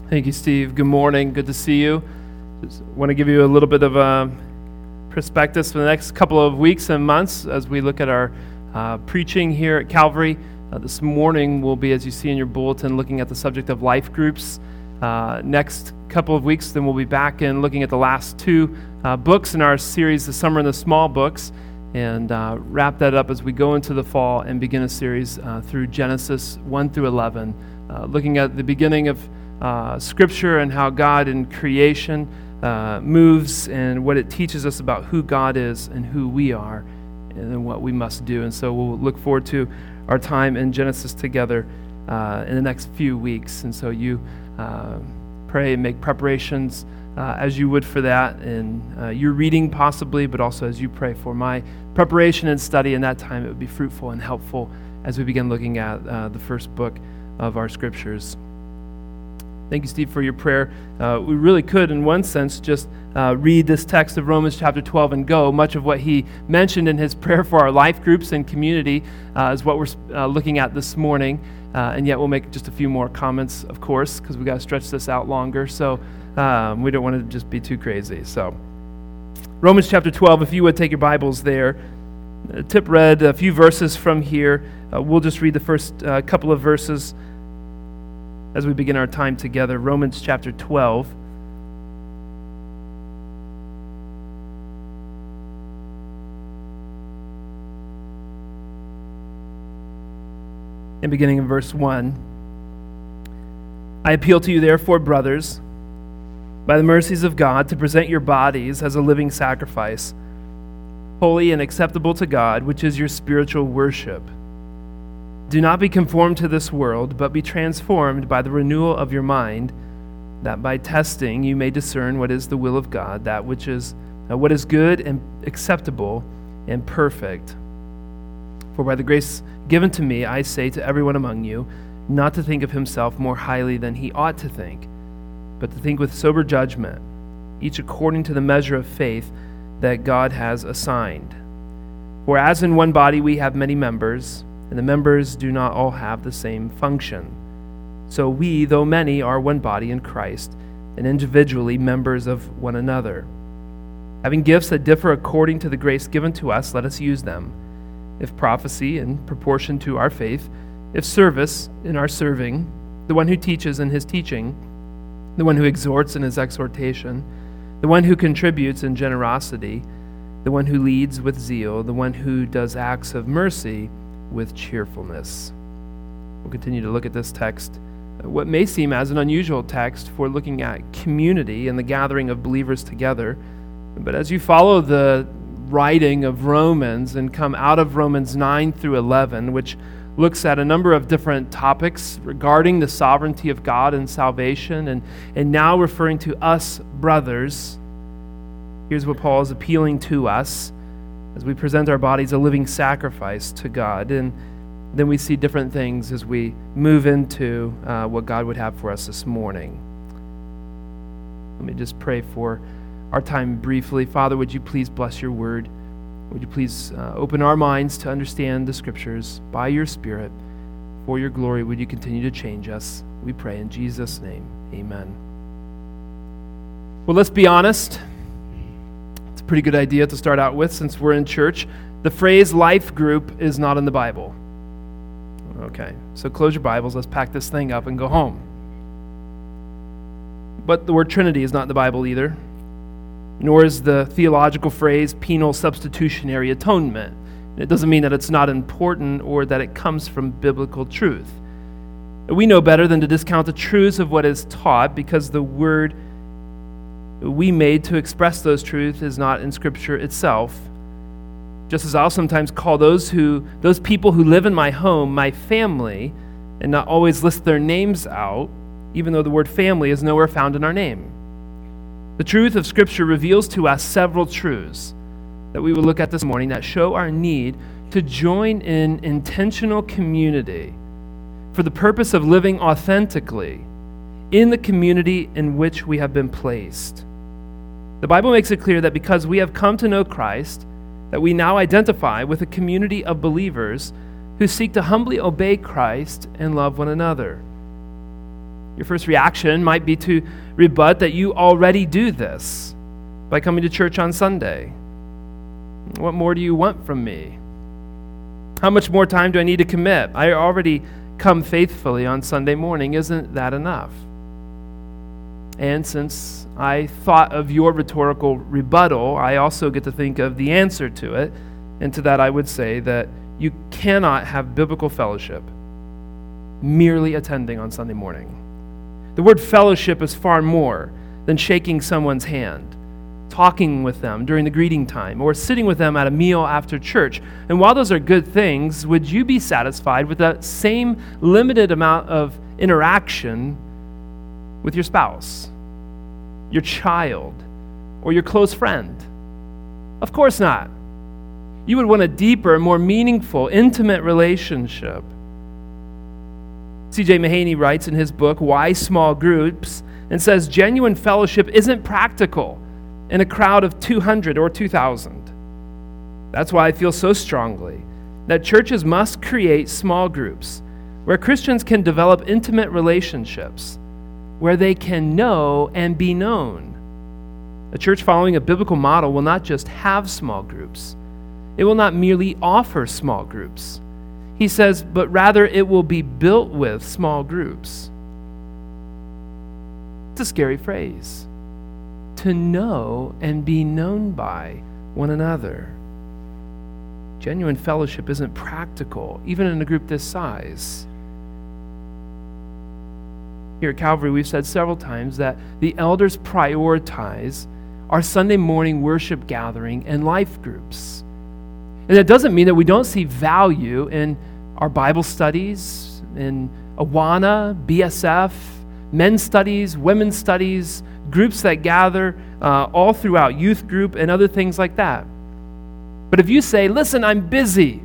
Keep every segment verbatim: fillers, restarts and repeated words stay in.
Thank you, Steve. Good morning. Good to see you. Just want to give you a little bit of a prospectus for the next couple of weeks and months as we look at our uh, preaching here at Calvary. Uh, this morning we'll be, as you see in your bulletin, looking at the subject of life groups. Uh, next couple of weeks, then we'll be back in looking at the last two uh, books in our series, The Summer and the Small Books, and uh, wrap that up as we go into the fall and begin a series uh, through Genesis one through eleven, uh, looking at the beginning of Uh, Scripture and how God in creation uh, moves and what it teaches us about who God is and who we are and then what we must do. And so we'll look forward to our time in Genesis together uh, in the next few weeks. And so you uh, pray and make preparations uh, as you would for that, and uh, your reading possibly, but also as you pray for my preparation and study in that time, it would be fruitful and helpful as we begin looking at uh, the first book of our Scriptures. Thank you, Steve, for your prayer. Uh, we really could, in one sense, just uh, read this text of Romans chapter twelve and go. Much of what he mentioned in his prayer for our life groups and community uh, is what we're uh, looking at this morning. Uh, and yet we'll make just a few more comments, of course, because we've got to stretch this out longer. So um, we don't want to just be too crazy. So Romans chapter twelve, if you would take your Bibles there. Uh, Tip read a few verses from here. Uh, we'll just read the first uh, couple of verses as we begin our time together. Romans chapter twelve. And beginning in verse one. I appeal to you, therefore, brothers, by the mercies of God, to present your bodies as a living sacrifice, holy and acceptable to God, which is your spiritual worship. Do not be conformed to this world, but be transformed by the renewal of your mind, that by testing you may discern what is the will of God, that which is uh, what is good and acceptable and perfect. For by the grace given to me, I say to everyone among you, not to think of himself more highly than he ought to think, but to think with sober judgment, each according to the measure of faith that God has assigned. For as in one body we have many members, and the members do not all have the same function. So we, though many, are one body in Christ, and individually members of one another. Having gifts that differ according to the grace given to us, let us use them. If prophecy, in proportion to our faith; if service, in our serving; the one who teaches in his teaching; the one who exhorts in his exhortation; the one who contributes in generosity; the one who leads with zeal; the one who does acts of mercy with cheerfulness. We'll continue to look at this text, what may seem as an unusual text for looking at community and the gathering of believers together. But as you follow the writing of Romans and come out of Romans nine through eleven, which looks at a number of different topics regarding the sovereignty of God and salvation, and, and now referring to us brothers, here's what Paul is appealing to us as we present our bodies a living sacrifice to God. And then we see different things as we move into uh, what God would have for us this morning. Let me just pray for our time briefly. Father, would you please bless your word? Would you please uh, open our minds to understand the Scriptures by your Spirit? For your glory, would you continue to change us? We pray in Jesus' name. Amen. Well, let's be honest. It's a pretty good idea to start out with since we're in church. The phrase life group is not in the Bible. Okay, so close your Bibles. Let's pack this thing up and go home. But the word Trinity is not in the Bible either, nor is the theological phrase penal substitutionary atonement. It doesn't mean that it's not important or that it comes from biblical truth. We know better than to discount the truths of what is taught, because the word we made to express those truths is not in Scripture itself. Just as I'll sometimes call those who those people who live in my home my family, and not always list their names out, even though the word family is nowhere found in our name. The truth of Scripture reveals to us several truths that we will look at this morning that show our need to join in intentional community for the purpose of living authentically in the community in which we have been placed. The Bible makes it clear that because we have come to know Christ, that we now identify with a community of believers who seek to humbly obey Christ and love one another. Your first reaction might be to rebut that you already do this by coming to church on Sunday. What more do you want from me? How much more time do I need to commit? I already come faithfully on Sunday morning. Isn't that enough? And since I thought of your rhetorical rebuttal, I also get to think of the answer to it. And to that I would say that you cannot have biblical fellowship merely attending on Sunday morning. The word fellowship is far more than shaking someone's hand, talking with them during the greeting time, or sitting with them at a meal after church. And while those are good things, would you be satisfied with that same limited amount of interaction with your spouse, your child, or your close friend? Of course not. You would want a deeper, more meaningful, intimate relationship. C J Mahaney writes in his book, Why Small Groups, and says genuine fellowship isn't practical in a crowd of two hundred or two thousand. That's why I feel so strongly that churches must create small groups where Christians can develop intimate relationships, where they can know and be known. A church following a biblical model will not just have small groups. It will not merely offer small groups. He says, but rather it will be built with small groups. It's a scary phrase. To know and be known by one another. Genuine fellowship isn't practical, even in a group this size. Here at Calvary, we've said several times that the elders prioritize our Sunday morning worship gathering and life groups. And that doesn't mean that we don't see value in our Bible studies, in Awana, B S F, men's studies, women's studies, groups that gather uh, all throughout, youth group and other things like that. But if you say, listen, I'm busy.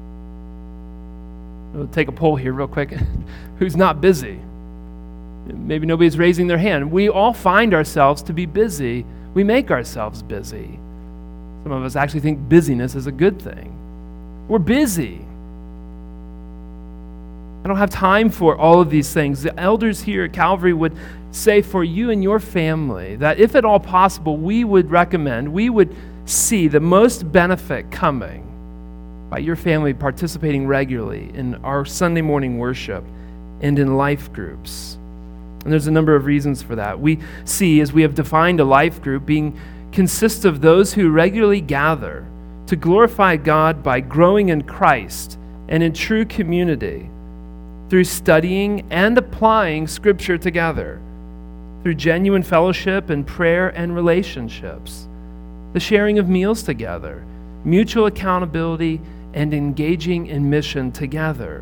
We'll take a poll here real quick. Who's not busy? Maybe nobody's raising their hand. We all find ourselves to be busy. We make ourselves busy. Some of us actually think busyness is a good thing. We're busy. I don't have time for all of these things. The elders here at Calvary would say for you and your family that if at all possible, we would recommend, we would see the most benefit coming by your family participating regularly in our Sunday morning worship and in life groups. And there's a number of reasons for that. We see, as we have defined a life group, being consists of those who regularly gather to glorify God by growing in Christ and in true community through studying and applying Scripture together, through genuine fellowship and prayer and relationships, the sharing of meals together, mutual accountability, and engaging in mission together.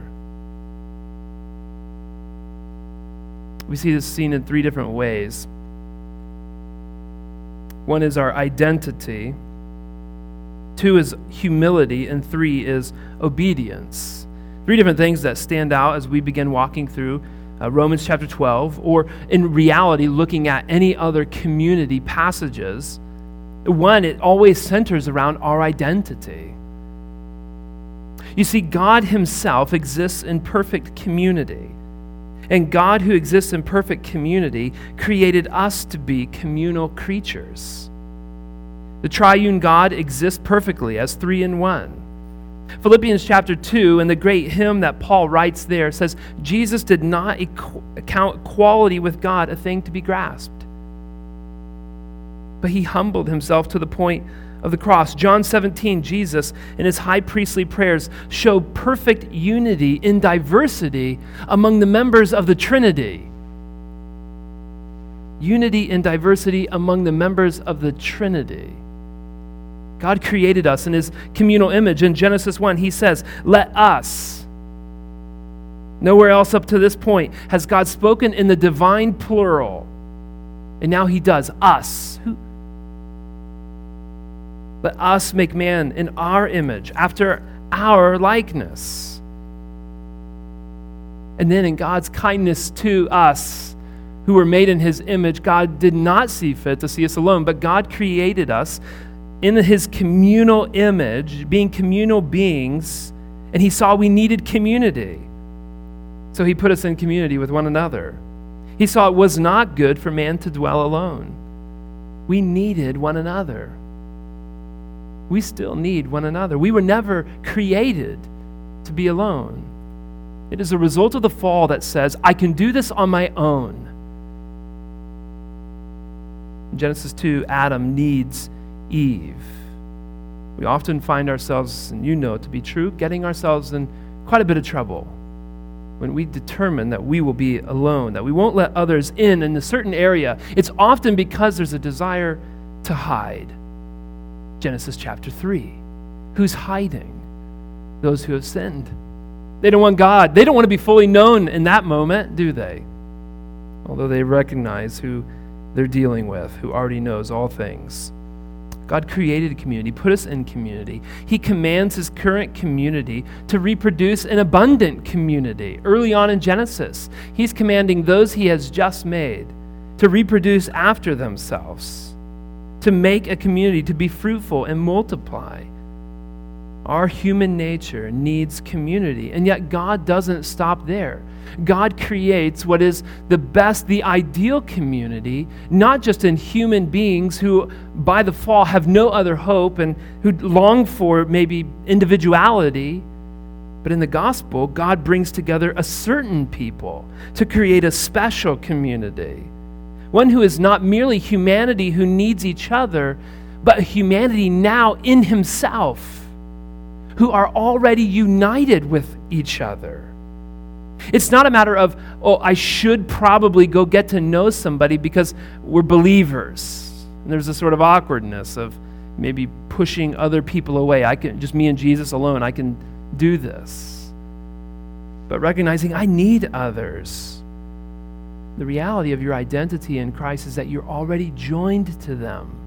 We see this seen in three different ways. One is our identity, two is humility, and three is obedience. Three different things that stand out as we begin walking through uh, Romans chapter twelve, or in reality, looking at any other community passages. One, it always centers around our identity. You see, God himself exists in perfect community. And God, who exists in perfect community, created us to be communal creatures. The triune God exists perfectly as three in one. Philippians chapter two, and the great hymn that Paul writes there, says, Jesus did not account equality with God a thing to be grasped, but he humbled himself to the point of the cross. John seventeen, Jesus, in his high priestly prayers, showed perfect unity in diversity among the members of the Trinity. Unity in diversity among the members of the Trinity. God created us in his communal image. In Genesis one, he says, let us. Nowhere else up to this point has God spoken in the divine plural. And now he does, us. Who? Let us make man in our image, after our likeness. And then in God's kindness to us, who were made in his image, God did not see fit to see us alone, but God created us in his communal image, being communal beings, and he saw we needed community. So he put us in community with one another. He saw it was not good for man to dwell alone. We needed one another. We still need one another. We were never created to be alone. It is a result of the fall that says, I can do this on my own. In Genesis two, Adam needs Eve. We often find ourselves, and you know it to be true, getting ourselves in quite a bit of trouble when we determine that we will be alone, that we won't let others in in a certain area. It's often because there's a desire to hide. Genesis chapter three. Who's hiding? Those who have sinned. They don't want God. They don't want to be fully known in that moment, do they? Although they recognize who they're dealing with, who already knows all things. God created a community, put us in community. He commands his current community to reproduce an abundant community. Early on in Genesis, he's commanding those he has just made to reproduce after themselves, to make a community, to be fruitful and multiply. Our human nature needs community, and yet God doesn't stop there. God creates what is the best, the ideal community, not just in human beings who, by the fall, have no other hope and who long for maybe individuality, but in the gospel, God brings together a certain people to create a special community. One who is not merely humanity who needs each other, but humanity now in himself, who are already united with each other. It's not a matter of, oh, I should probably go get to know somebody because we're believers. And there's a sort of awkwardness of maybe pushing other people away. I can, just me and Jesus alone, I can do this. But recognizing I need others. The reality of your identity in Christ is that you're already joined to them.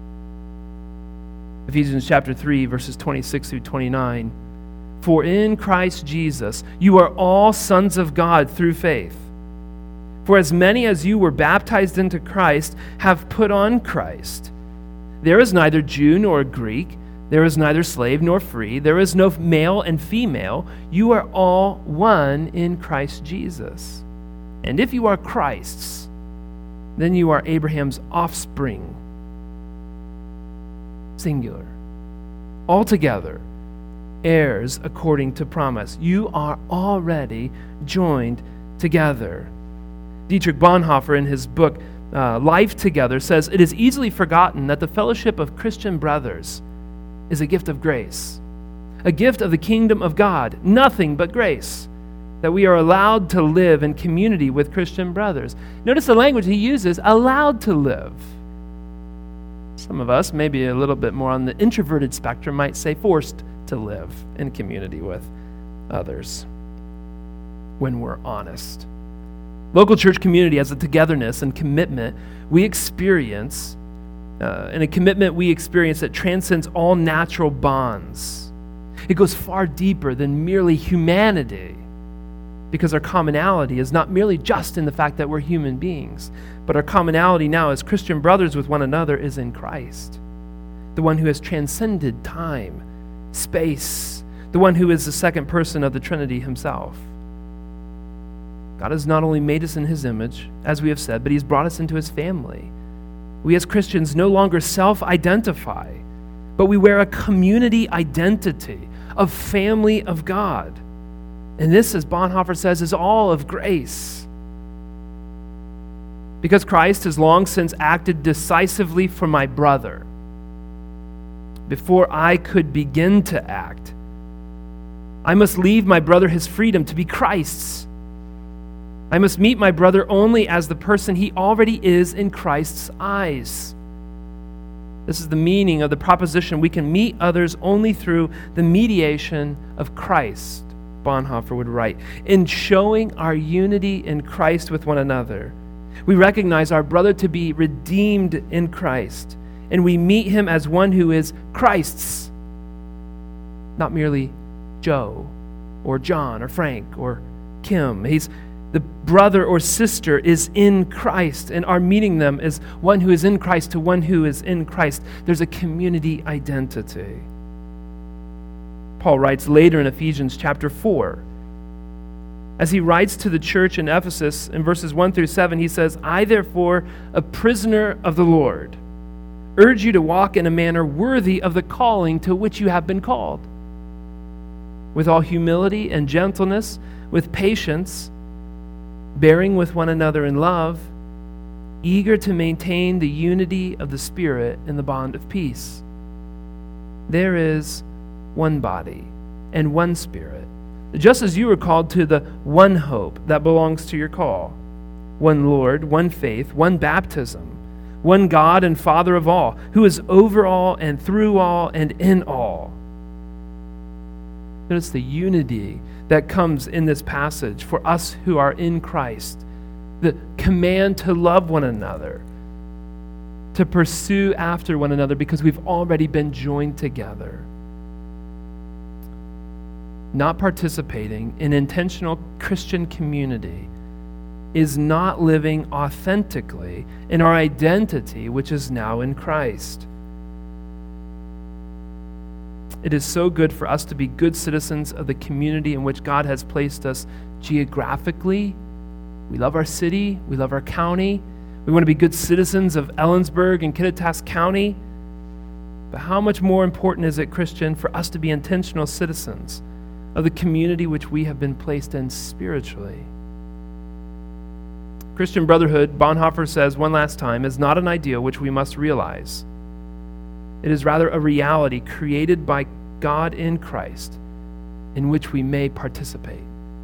Ephesians chapter three, verses twenty-six through twenty-nine. For in Christ Jesus you are all sons of God through faith. For as many as you were baptized into Christ have put on Christ. There is neither Jew nor Greek, there is neither slave nor free, there is no male and female. You are all one in Christ Jesus. And if you are Christ's, then you are Abraham's offspring. Singular. Altogether, heirs according to promise. You are already joined together. Dietrich Bonhoeffer, in his book uh, Life Together, says, it is easily forgotten that the fellowship of Christian brothers is a gift of grace, a gift of the kingdom of God, nothing but grace, that we are allowed to live in community with Christian brothers. Notice the language he uses, allowed to live. Some of us, maybe a little bit more on the introverted spectrum, might say forced to live in community with others when we're honest. Local church community has a togetherness and commitment we experience, uh, and a commitment we experience that transcends all natural bonds. It goes far deeper than merely humanity, because our commonality is not merely just in the fact that we're human beings, but our commonality now as Christian brothers with one another is in Christ, the one who has transcended time, space, the one who is the second person of the Trinity himself. God has not only made us in his image, as we have said, but he's brought us into his family. We as Christians no longer self-identify, but we wear a community identity of family of God. And this, as Bonhoeffer says, is all of grace. Because Christ has long since acted decisively for my brother, before I could begin to act, I must leave my brother his freedom to be Christ's. I must meet my brother only as the person he already is in Christ's eyes. This is the meaning of the proposition we can meet others only through the mediation of Christ, Bonhoeffer would write. In showing our unity in Christ with one another, we recognize our brother to be redeemed in Christ, and we meet him as one who is Christ's, not merely Joe or John or Frank or Kim. He's the brother or sister is in Christ, and our meeting them is one who is in Christ to one who is in Christ. There's a community identity. Paul writes later in Ephesians chapter four, As he writes to the church in Ephesus in verses one through seven, he says, I therefore, a prisoner of the Lord, urge you to walk in a manner worthy of the calling to which you have been called, with all humility and gentleness, with patience, bearing with one another in love, eager to maintain the unity of the Spirit in the bond of peace. There is one body and one Spirit, just as you were called to the one hope that belongs to your call, one Lord, one faith, one baptism, one God and Father of all, who is over all and through all and in all. Notice the unity that comes in this passage for us who are in Christ, the command to love one another, to pursue after one another because we've already been joined together. Not participating in intentional Christian community is not living authentically in our identity, which is now in Christ. It is so good for us to be good citizens of the community in which God has placed us geographically. We love our city. We love our county. We want to be good citizens of Ellensburg and Kittitas County. But how much more important is it, Christian, for us to be intentional citizens of the community which we have been placed in spiritually? Christian brotherhood, Bonhoeffer says one last time, is not an ideal which we must realize. It is rather a reality created by God in Christ in which we may participate.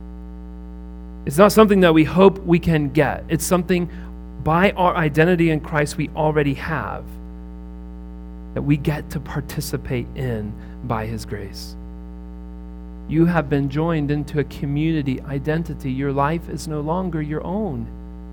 It's not something that we hope we can get. It's something by our identity in Christ we already have that we get to participate in by His grace. You have been joined into a community identity. Your life is no longer your own.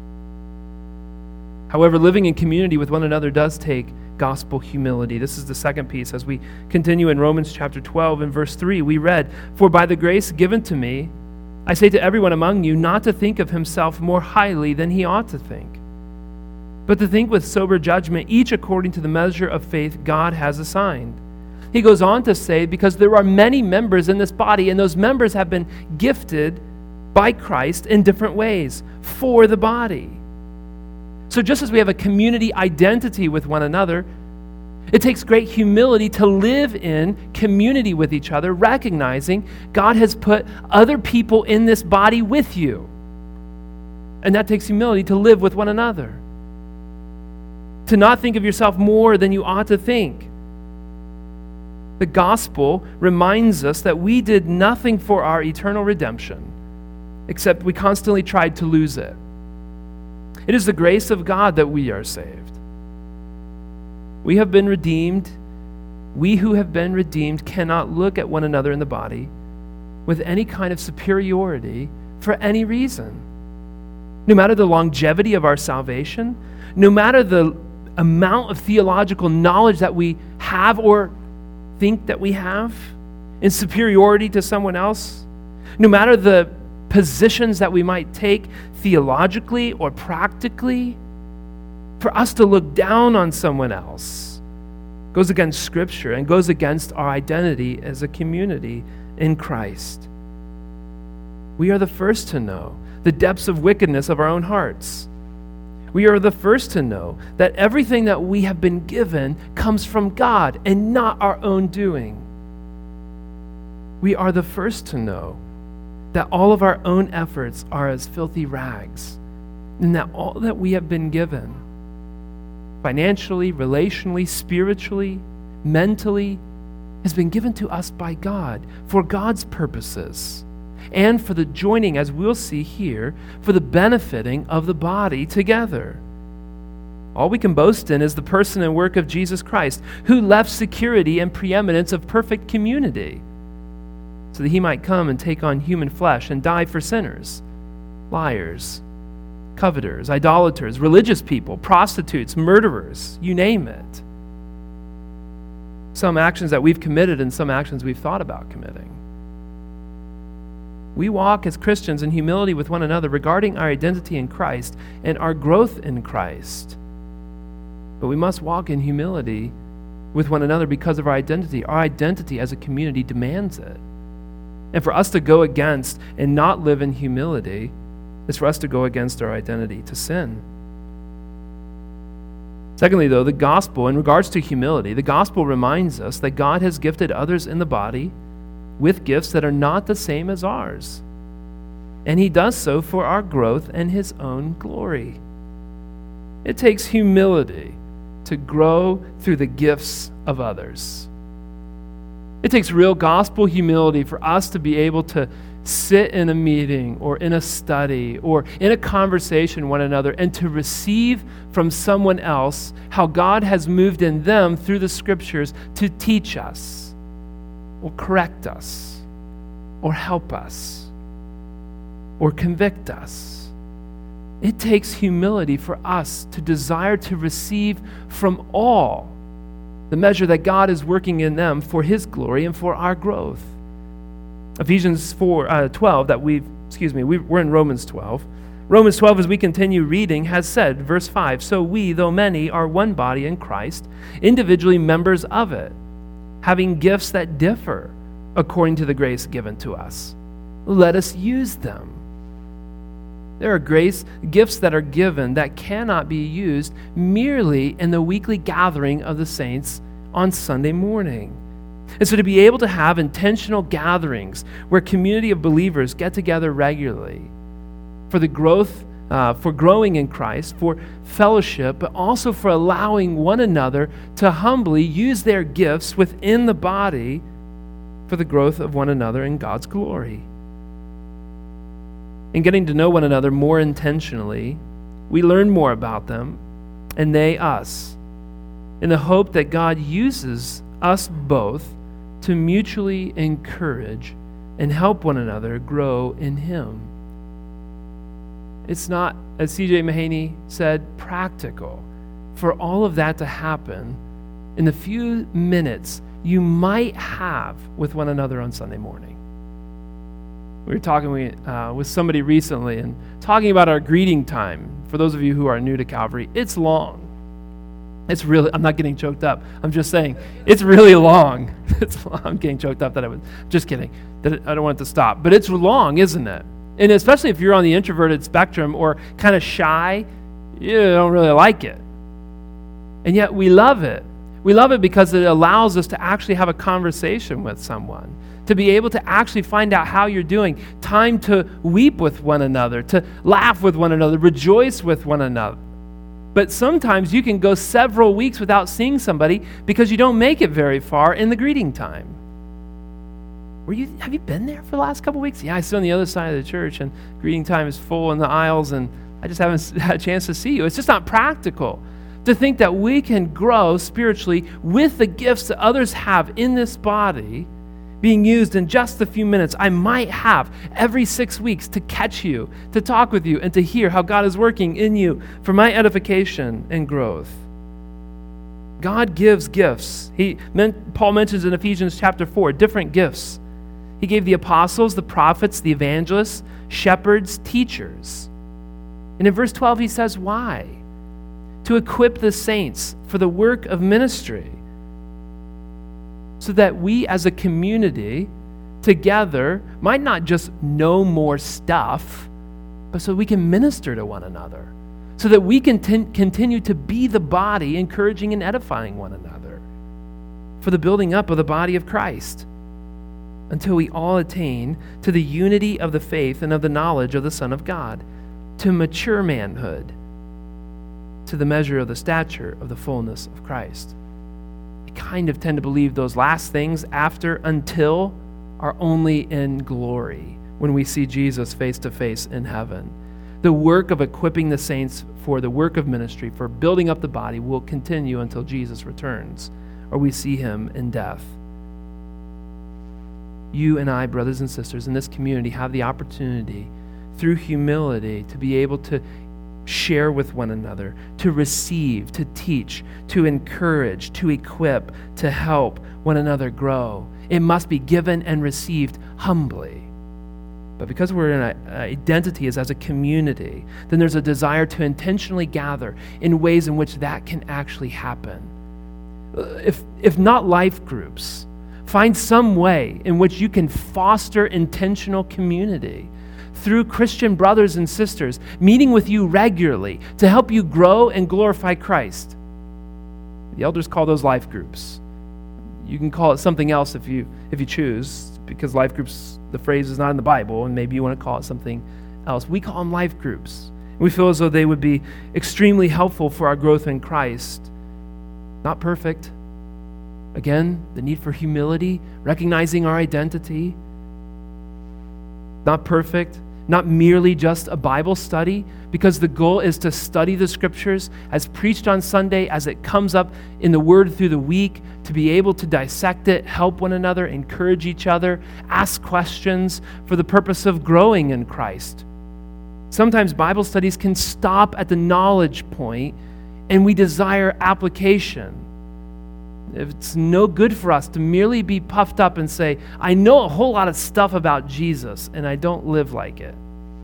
However, living in community with one another does take gospel humility. This is the second piece. As we continue in Romans chapter twelve and verse three, we read, For by the grace given to me, I say to everyone among you not to think of himself more highly than he ought to think, but to think with sober judgment, each according to the measure of faith God has assigned. He goes on to say, because there are many members in this body, and those members have been gifted by Christ in different ways for the body. So just as we have a community identity with one another, it takes great humility to live in community with each other, recognizing God has put other people in this body with you. And that takes humility to live with one another. To not think of yourself more than you ought to think. The gospel reminds us that we did nothing for our eternal redemption, except we constantly tried to lose it. It is the grace of God that we are saved. We have been redeemed. We who have been redeemed cannot look at one another in the body with any kind of superiority for any reason. No matter the longevity of our salvation, no matter the amount of theological knowledge that we have or think that we have in superiority to someone else, no matter the positions that we might take theologically or practically, for us to look down on someone else goes against Scripture and goes against our identity as a community in Christ. We are the first to know the depths of wickedness of our own hearts. We are the first to know that everything that we have been given comes from God and not our own doing. We are the first to know that all of our own efforts are as filthy rags, and that all that we have been given, financially, relationally, spiritually, mentally, has been given to us by God for God's purposes and for the joining, as we'll see here, for the benefiting of the body together. All we can boast in is the person and work of Jesus Christ, who left security and preeminence of perfect community so that he might come and take on human flesh and die for sinners, liars, coveters, idolaters, religious people, prostitutes, murderers, you name it. Some actions that we've committed and some actions we've thought about committing. We walk as Christians in humility with one another regarding our identity in Christ and our growth in Christ. But we must walk in humility with one another because of our identity. Our identity as a community demands it. And for us to go against and not live in humility is for us to go against our identity, to sin. Secondly, though, the gospel, in regards to humility, the gospel reminds us that God has gifted others in the body with gifts that are not the same as ours. And he does so for our growth and his own glory. It takes humility to grow through the gifts of others. It takes real gospel humility for us to be able to sit in a meeting or in a study or in a conversation with one another and to receive from someone else how God has moved in them through the scriptures to teach us or correct us or help us or convict us. It takes humility for us to desire to receive from all the measure that God is working in them for his glory and for our growth. Ephesians four, uh, twelve, that we've, excuse me, we've, we're in Romans twelve. Romans twelve, as we continue reading, has said, verse five, so we, though many, are one body in Christ, individually members of it, having gifts that differ according to the grace given to us. Let us use them. There are grace gifts that are given that cannot be used merely in the weekly gathering of the saints on Sunday morning. And so to be able to have intentional gatherings where a community of believers get together regularly for the growth, uh, for growing in Christ, for fellowship, but also for allowing one another to humbly use their gifts within the body for the growth of one another in God's glory. In getting to know one another more intentionally, we learn more about them and they us, in the hope that God uses us both to mutually encourage and help one another grow in him. It's not, as C J Mahaney said, practical for all of that to happen in the few minutes you might have with one another on Sunday morning. We were talking with, uh, with somebody recently and talking about our greeting time. For those of you who are new to Calvary, it's long. It's really, I'm not getting choked up. I'm just saying, it's really long. It's, I'm getting choked up that I was, just kidding. That I don't want it to stop. But it's long, isn't it? And especially if you're on the introverted spectrum or kind of shy, you don't really like it. And yet we love it. We love it because it allows us to actually have a conversation with someone, to be able to actually find out how you're doing, time to weep with one another, to laugh with one another, rejoice with one another. But sometimes you can go several weeks without seeing somebody because you don't make it very far in the greeting time. Were you? Have you been there for the last couple weeks? Yeah, I sit on the other side of the church and greeting time is full in the aisles and I just haven't had a chance to see you. It's just not practical to think that we can grow spiritually with the gifts that others have in this body being used in just the few minutes I might have every six weeks to catch you, to talk with you, and to hear how God is working in you for my edification and growth. God gives gifts. He, Paul mentions in Ephesians chapter four, different gifts. He gave the apostles, the prophets, the evangelists, shepherds, teachers. And in verse twelve, he says, why? To equip the saints for the work of ministry, so that we as a community together might not just know more stuff, but so we can minister to one another, so that we can t- continue to be the body, encouraging and edifying one another for the building up of the body of Christ, until we all attain to the unity of the faith and of the knowledge of the Son of God, to mature manhood, to the measure of the stature of the fullness of Christ. I kind of tend to believe those last things, after, until, are only in glory when we see Jesus face to face in heaven. The work of equipping the saints for the work of ministry, for building up the body, will continue until Jesus returns or we see him in death. You and I, brothers and sisters, in this community have the opportunity through humility to be able to share with one another, to receive, to teach, to encourage, to equip, to help one another grow. It must be given and received humbly. But because we're in an identity as, as a community, then there's a desire to intentionally gather in ways in which that can actually happen. If, if not life groups, Find some way in which you can foster intentional community through Christian brothers and sisters meeting with you regularly to help you grow and glorify Christ. The elders call those life groups. You can call it something else if you if you choose, because life groups, the phrase is not in the Bible, and maybe you want to call it something else. We call them life groups. We feel as though they would be extremely helpful for our growth in Christ. Not perfect. Again, the need for humility, recognizing our identity. Not perfect. Not merely just a Bible study, because the goal is to study the Scriptures as preached on Sunday, as it comes up in the Word through the week, to be able to dissect it, help one another, encourage each other, ask questions for the purpose of growing in Christ. Sometimes Bible studies can stop at the knowledge point, and we desire application. It's no good for us to merely be puffed up and say, I know a whole lot of stuff about Jesus, and I don't live like it.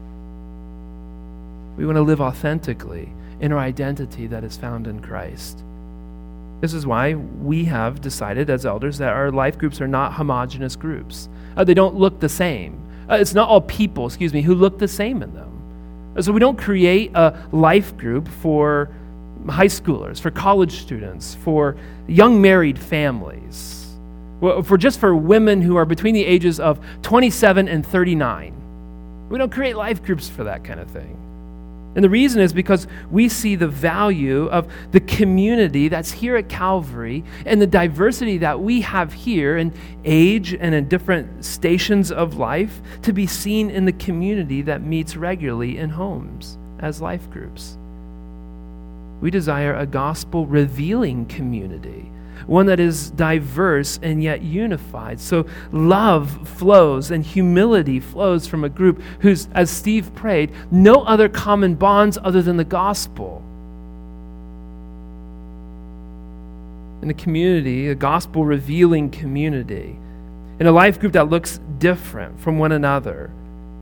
We want to live authentically in our identity that is found in Christ. This is why we have decided as elders that our life groups are not homogenous groups. Uh, they don't look the same. Uh, it's not all people, excuse me, who look the same in them. Uh, so we don't create a life group for high schoolers, for college students, for young married families, for just for women who are between the ages of twenty-seven and thirty-nine. We don't create life groups for that kind of thing. And the reason is because we see the value of the community that's here at Calvary and the diversity that we have here in age and in different stations of life to be seen in the community that meets regularly in homes as life groups. We desire a gospel-revealing community, one that is diverse and yet unified. So love flows and humility flows from a group whose, as Steve prayed, no other common bonds other than the gospel. In a community, a gospel-revealing community, in a life group that looks different from one another.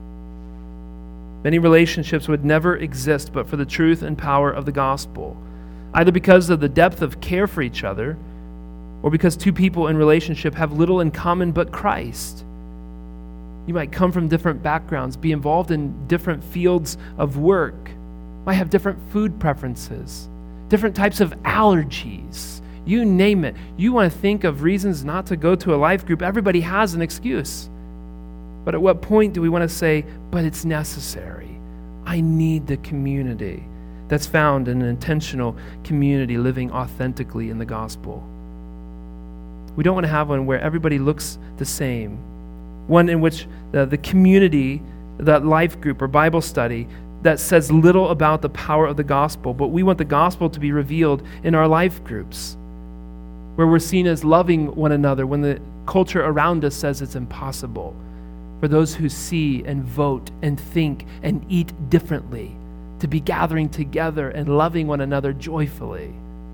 Many relationships would never exist but for the truth and power of the gospel, either because of the depth of care for each other or because two people in relationship have little in common but Christ. You might come from different backgrounds, be involved in different fields of work, might have different food preferences, different types of allergies. You name it. You want to think of reasons not to go to a life group. Everybody has an excuse. But at what point do we want to say, but it's necessary? I need the community that's found in an intentional community living authentically in the gospel. We don't want to have one where everybody looks the same, one in which the, the community, that life group or Bible study that says little about the power of the gospel, but we want the gospel to be revealed in our life groups, where we're seen as loving one another when the culture around us says it's impossible. For those who see and vote and think and eat differently, to be gathering together and loving one another joyfully.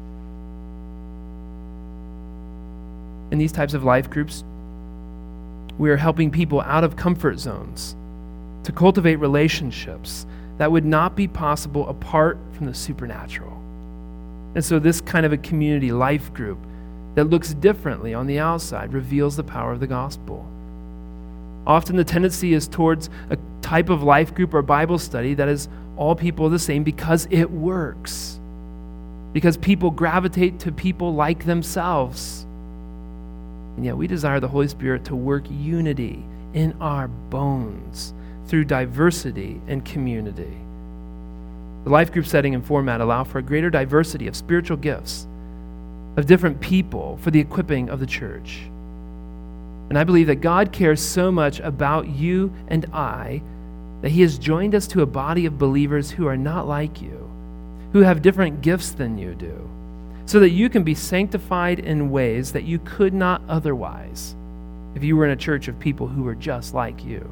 In these types of life groups, we are helping people out of comfort zones to cultivate relationships that would not be possible apart from the supernatural. And so this kind of a community life group that looks differently on the outside reveals the power of the gospel. Often the tendency is towards a type of life group or Bible study that is all people the same because it works. Because people gravitate to people like themselves. And yet we desire the Holy Spirit to work unity in our bones through diversity and community. The life group setting and format allow for a greater diversity of spiritual gifts, of different people for the equipping of the church. And I believe that God cares so much about you and I that He has joined us to a body of believers who are not like you, who have different gifts than you do, so that you can be sanctified in ways that you could not otherwise if you were in a church of people who were just like you.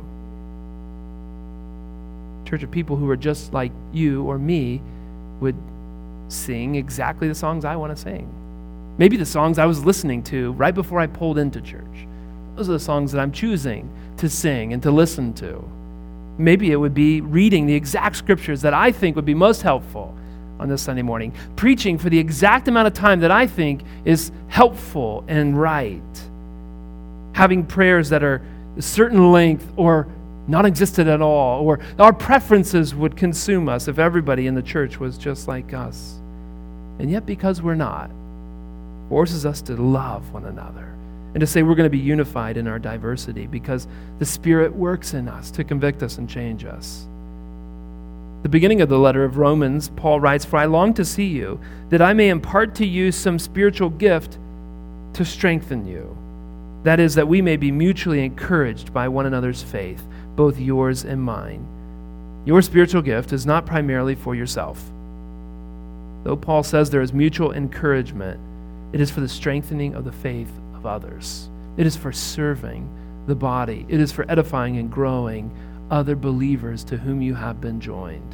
A church of people who were just like you or me would sing exactly the songs I want to sing. Maybe the songs I was listening to right before I pulled into church. Those are the songs that I'm choosing to sing and to listen to. Maybe it would be reading the exact scriptures that I think would be most helpful on this Sunday morning, preaching for the exact amount of time that I think is helpful and right. having prayers that are a certain length or non-existent at all, or our preferences would consume us if everybody in the church was just like us. And yet, because we're not, forces us to love one another and to say we're going to be unified in our diversity because the Spirit works in us to convict us and change us. The beginning of the letter of Romans, Paul writes, "For I long to see you, that I may impart to you some spiritual gift to strengthen you. That is, that we may be mutually encouraged by one another's faith, both yours and mine." Your spiritual gift is not primarily for yourself. Though Paul says there is mutual encouragement, it is for the strengthening of the faith of others. It is for serving the body. It is for edifying and growing other believers to whom you have been joined.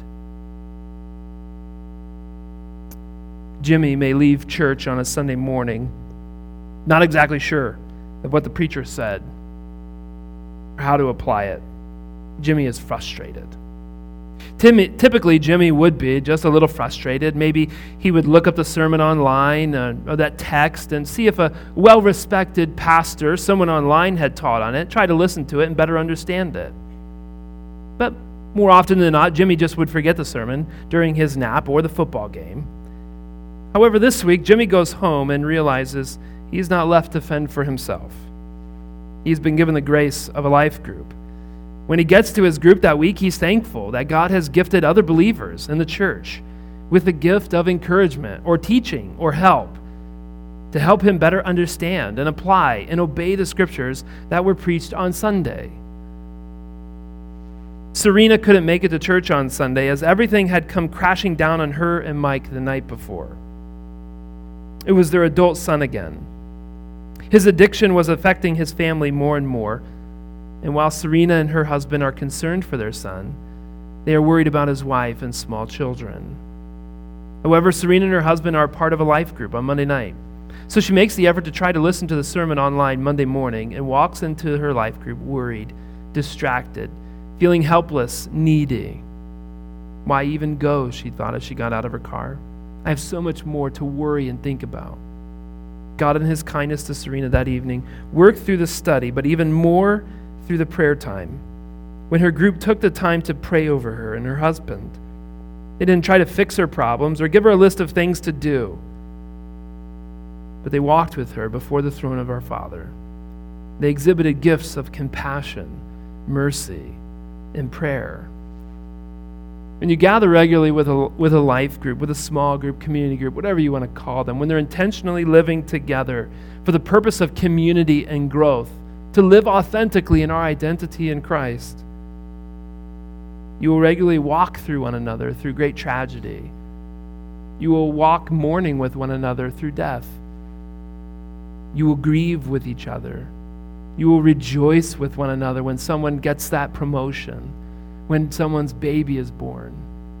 Jimmy may leave church on a Sunday morning, not exactly sure of what the preacher said or how to apply it. Jimmy is frustrated. Typically, Jimmy would be just a little frustrated. Maybe he would look up the sermon online uh, or that text and see if a well-respected pastor, someone online, had taught on it, try to listen to it and better understand it. But more often than not, Jimmy just would forget the sermon during his nap or the football game. However, this week, Jimmy goes home and realizes he's not left to fend for himself. He's been given the grace of a life group. When he gets to his group that week, he's thankful that God has gifted other believers in the church with the gift of encouragement or teaching or help to help him better understand and apply and obey the scriptures that were preached on Sunday. Serena couldn't make it to church on Sunday as everything had come crashing down on her and Mike the night before. It was their adult son again. His addiction was affecting his family more and more. And while Serena and her husband are concerned for their son, they are worried about his wife and small children. However, Serena and her husband are part of a life group on Monday night. So she makes the effort to try to listen to the sermon online Monday morning and walks into her life group worried, distracted, feeling helpless, needy. Why even go, she thought as she got out of her car. I have so much more to worry and think about. God, in his kindness to Serena that evening, worked through the study, but even more through the prayer time, when her group took the time to pray over her and her husband. They didn't try to fix her problems or give her a list of things to do, but they walked with her before the throne of our Father. They exhibited gifts of compassion, mercy, and prayer. When you gather regularly with a, with a life group, with a small group, community group, whatever you want to call them, when they're intentionally living together for the purpose of community and growth, to live authentically in our identity in Christ, you will regularly walk through one another through great tragedy. You will walk mourning with one another through death. You will grieve with each other. You will rejoice with one another when someone gets that promotion, when someone's baby is born.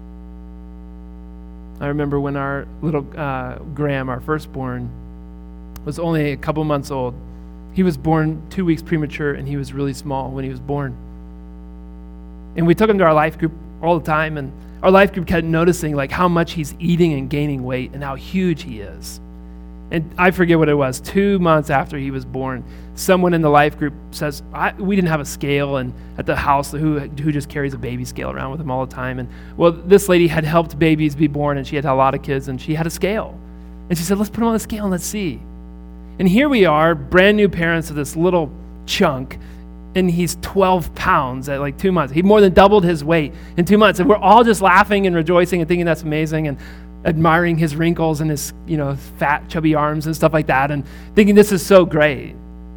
I remember when our little uh, Graham, our firstborn, was only a couple months old. He was born two weeks premature, and he was really small when he was born. And we took him to our life group all the time, and our life group kept noticing like how much he's eating and gaining weight and how huge he is. And I forget what it was, two months after he was born, someone in the life group says, I, we didn't have a scale and at the house who, who just carries a baby scale around with him all the time. And well, this lady had helped babies be born, and she had a lot of kids, and she had a scale. And she said, let's put him on the scale and let's see. And here we are, brand new parents of this little chunk, and he's twelve pounds at like two months. He more than doubled his weight in two months. And we're all just laughing and rejoicing and thinking that's amazing and admiring his wrinkles and his, you know, fat, chubby arms and stuff like that and thinking this is so great.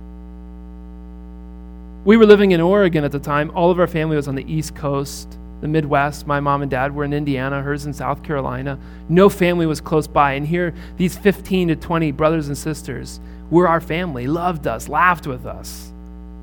We were living in Oregon at the time. All of our family was on the East Coast, the Midwest. My mom and dad were in Indiana, hers in South Carolina. No family was close by. And here, these fifteen to twenty brothers and sisters were our family, loved us, laughed with us.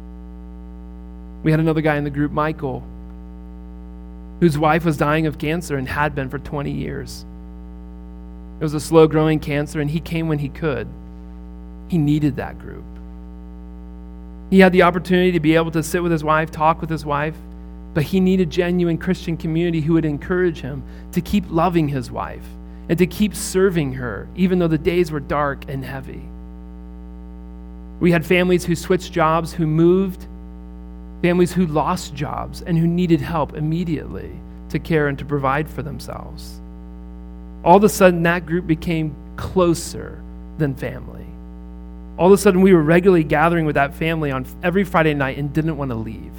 We had another guy in the group, Michael, whose wife was dying of cancer and had been for twenty years. It was a slow-growing cancer, and he came when he could. He needed that group. He had the opportunity to be able to sit with his wife, talk with his wife, but he needed genuine Christian community who would encourage him to keep loving his wife and to keep serving her, even though the days were dark and heavy. We had families who switched jobs, who moved, families who lost jobs and who needed help immediately to care and to provide for themselves. All of a sudden, that group became closer than family. All of a sudden, we were regularly gathering with that family on every Friday night and didn't want to leave.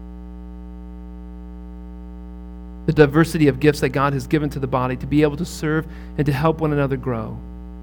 The diversity of gifts that God has given to the body to be able to serve and to help one another grow.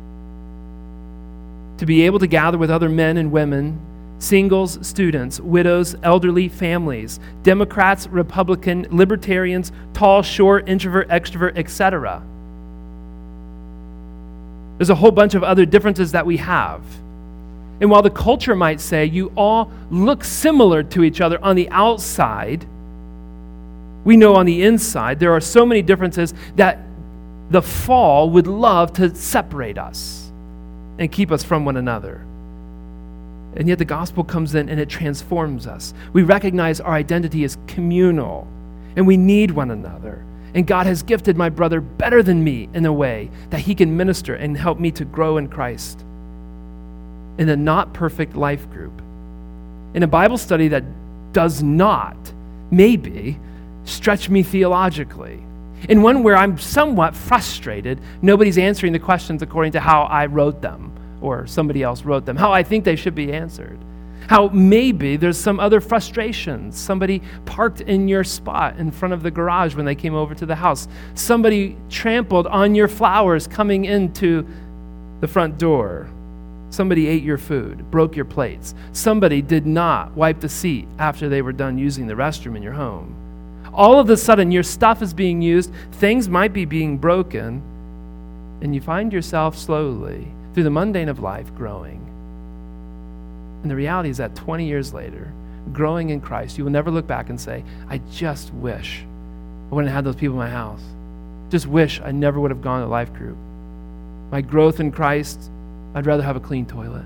To be able to gather with other men and women, singles, students, widows, elderly, families, Democrats, Republican, libertarians, tall, short, introvert, extrovert, et cetera. There's a whole bunch of other differences that we have. And while the culture might say you all look similar to each other on the outside, we know on the inside there are so many differences that the fall would love to separate us and keep us from one another. And yet the gospel comes in and it transforms us. We recognize our identity is communal and we need one another. And God has gifted my brother better than me in a way that he can minister and help me to grow in Christ. In a not perfect life group, in a Bible study that does not, maybe, stretch me theologically, in one where I'm somewhat frustrated, nobody's answering the questions according to how I wrote them, or somebody else wrote them, how I think they should be answered, how maybe there's some other frustrations, somebody parked in your spot in front of the garage when they came over to the house, somebody trampled on your flowers coming into the front door, somebody ate your food, broke your plates. Somebody did not wipe the seat after they were done using the restroom in your home. All of a sudden, your stuff is being used, things might be being broken, and you find yourself slowly, through the mundane of life, growing. And the reality is that twenty years later, growing in Christ, you will never look back and say, I just wish I wouldn't have had those people in my house. Just wish I never would have gone to life group. My growth in Christ, I'd rather have a clean toilet.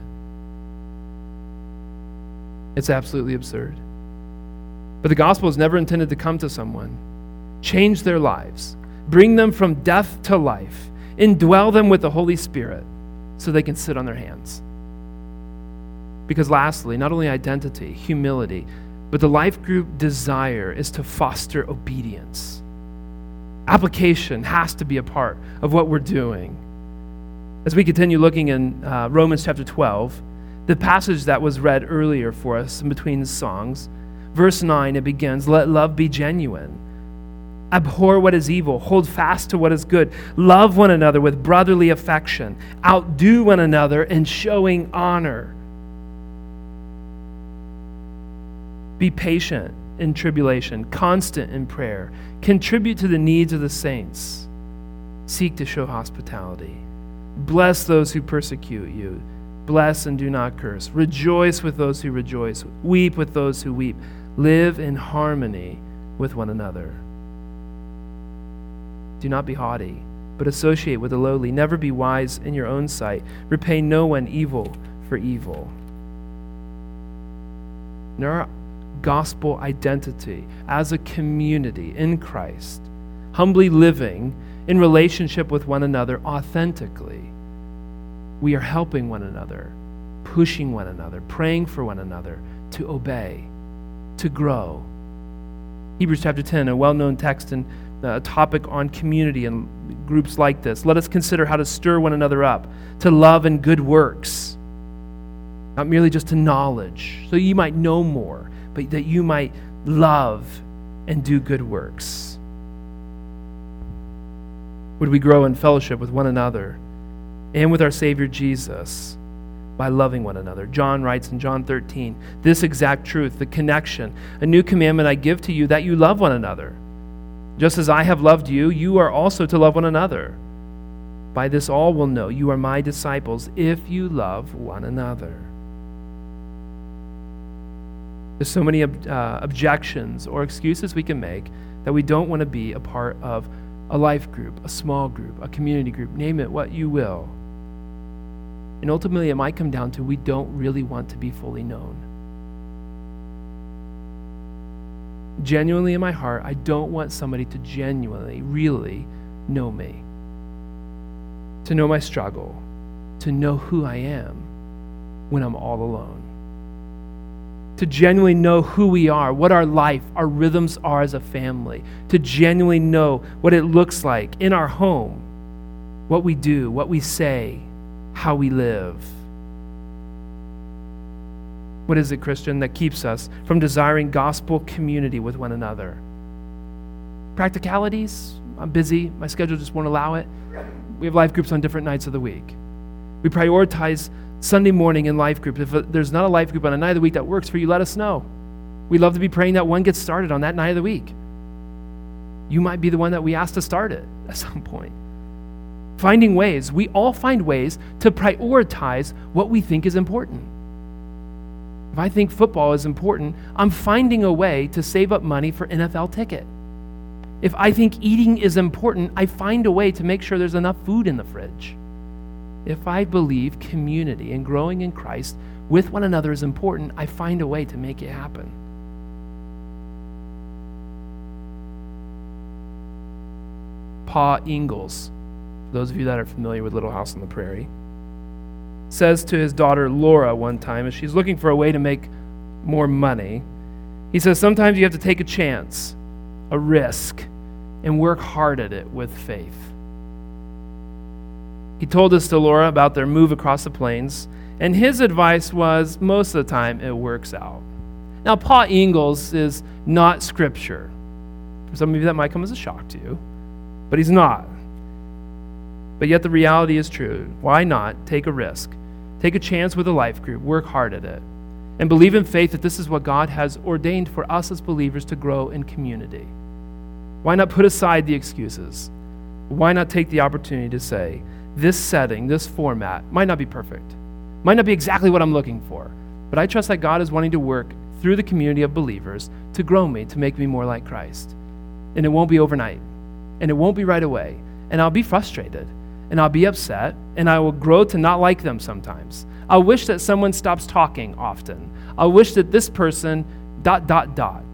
It's absolutely absurd. But the gospel is never intended to come to someone, change their lives, bring them from death to life, indwell them with the Holy Spirit so they can sit on their hands. Because lastly, not only identity, humility, but the life group desire is to foster obedience. Application has to be a part of what we're doing. As we continue looking in uh, Romans chapter twelve, the passage that was read earlier for us in between the songs, verse nine, it begins, let love be genuine. Abhor what is evil, hold fast to what is good. Love one another with brotherly affection. Outdo one another in showing honor. Be patient in tribulation, constant in prayer. Contribute to the needs of the saints. Seek to show hospitality. Bless those who persecute you. Bless and do not curse. Rejoice with those who rejoice. Weep with those who weep. Live in harmony with one another. Do not be haughty, but associate with the lowly. Never be wise in your own sight. Repay no one evil for evil. In our gospel identity as a community in Christ, humbly living in relationship with one another authentically, we are helping one another, pushing one another, praying for one another to obey, to grow. Hebrews chapter ten, a well-known text and a topic on community and groups like this. Let us consider how to stir one another up to love and good works, not merely just to knowledge, so you might know more, but that you might love and do good works. Would we grow in fellowship with one another and with our Savior Jesus by loving one another? John writes in John thirteen, this exact truth, the connection, a new commandment I give to you, that you love one another. Just as I have loved you, you are also to love one another. By this all will know you are my disciples if you love one another. There's so many uh, objections or excuses we can make that we don't want to be a part of a life group, a small group, a community group, name it what you will. And ultimately it might come down to we don't really want to be fully known. Genuinely in my heart, I don't want somebody to genuinely, really know me, to know my struggle, to know who I am when I'm all alone. to genuinely know who we are, what our life, our rhythms are as a family, to genuinely know what it looks like in our home, what we do, what we say, how we live. What is it, Christian, that keeps us from desiring gospel community with one another? Practicalities. I'm busy. My schedule just won't allow it. We have life groups on different nights of the week. We prioritize Sunday morning in life group. If there's not a life group on a night of the week that works for you, let us know. We'd love to be praying that one gets started on that night of the week. You might be the one that we ask to start it at some point. Finding ways. We all find ways to prioritize what we think is important. If I think football is important, I'm finding a way to save up money for N F L ticket. If I think eating is important, I find a way to make sure there's enough food in the fridge. If I believe community and growing in Christ with one another is important, I find a way to make it happen. Pa Ingalls, for those of you that are familiar with Little House on the Prairie, says to his daughter Laura one time as she's looking for a way to make more money, he says, sometimes you have to take a chance, a risk, and work hard at it with faith. He told us to Laura about their move across the plains, and his advice was, most of the time, it works out. Now, Pa Ingalls is not Scripture. For some of you, that might come as a shock to you, but he's not. But yet the reality is true. Why not take a risk? Take a chance with a life group, work hard at it, and believe in faith that this is what God has ordained for us as believers to grow in community. Why not put aside the excuses? Why not take the opportunity to say, this setting, this format might not be perfect, might not be exactly what I'm looking for, but I trust that God is wanting to work through the community of believers to grow me, to make me more like Christ. And it won't be overnight, and it won't be right away, and I'll be frustrated, and I'll be upset, and I will grow to not like them sometimes. I wish that someone stops talking often. I wish that this person dot, dot, dot.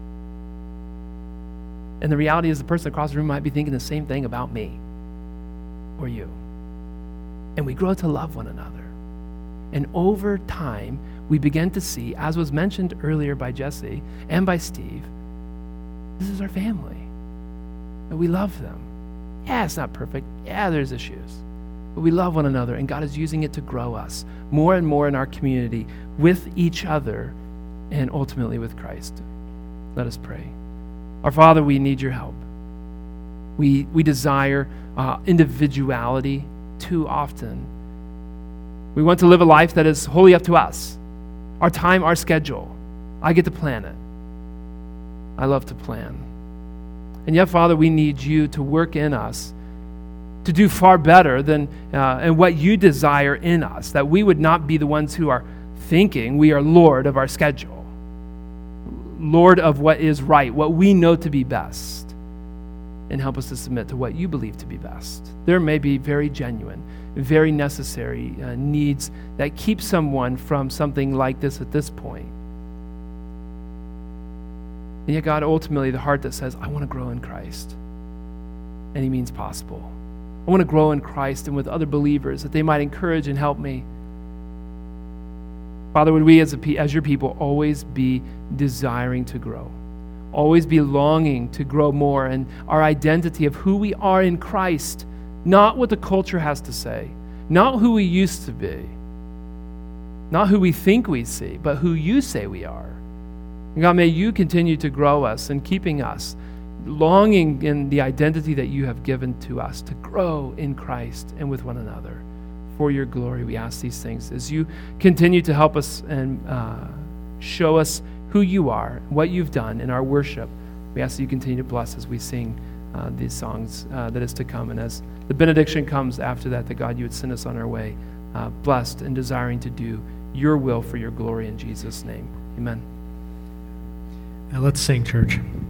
And the reality is the person across the room might be thinking the same thing about me or you. And we grow to love one another. And over time, we begin to see, as was mentioned earlier by Jesse and by Steve, this is our family. And we love them. Yeah, it's not perfect. Yeah, there's issues. But we love one another, and God is using it to grow us more and more in our community with each other and ultimately with Christ. Let us pray. Our Father, we need your help. We, we desire uh, individuality too often. We want to live a life that is wholly up to us. Our time, our schedule. I get to plan it. I love to plan. And yet, Father, we need you to work in us to do far better than uh, and what you desire in us, that we would not be the ones who are thinking we are Lord of our schedule, Lord of what is right, what we know to be best, and help us to submit to what you believe to be best. There may be very genuine, very necessary uh, needs that keep someone from something like this at this point. And yet, God, ultimately, the heart that says, I want to grow in Christ. And he means possible. I want to grow in Christ and with other believers that they might encourage and help me. Father, would we as, a, as your people always be desiring to grow, always be longing to grow more in our identity of who we are in Christ, not what the culture has to say, not who we used to be, not who we think we see, but who you say we are. And God, may you continue to grow us and keeping us longing in the identity that you have given to us to grow in Christ and with one another. For your glory, we ask these things as you continue to help us and uh, show us who you are, what you've done in our worship. We ask that you continue to bless as we sing uh, these songs uh, that is to come. And as the benediction comes after that, that God, you would send us on our way, uh, blessed and desiring to do your will for your glory in Jesus' name. Amen. Now let's sing, church.